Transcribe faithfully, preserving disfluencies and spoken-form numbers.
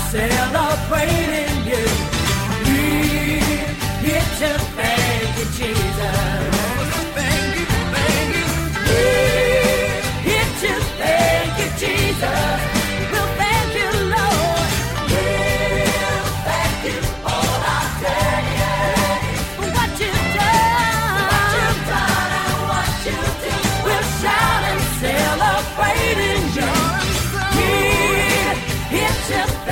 celebrating you. We're here to thank you, Jesus. Thank you, thank you. We're here to thank you, Jesus. We'll thank you, Lord. We'll thank you, all our daddy, for what you've done. What you've done and what you do. We'll shout and celebrate in you. We're here to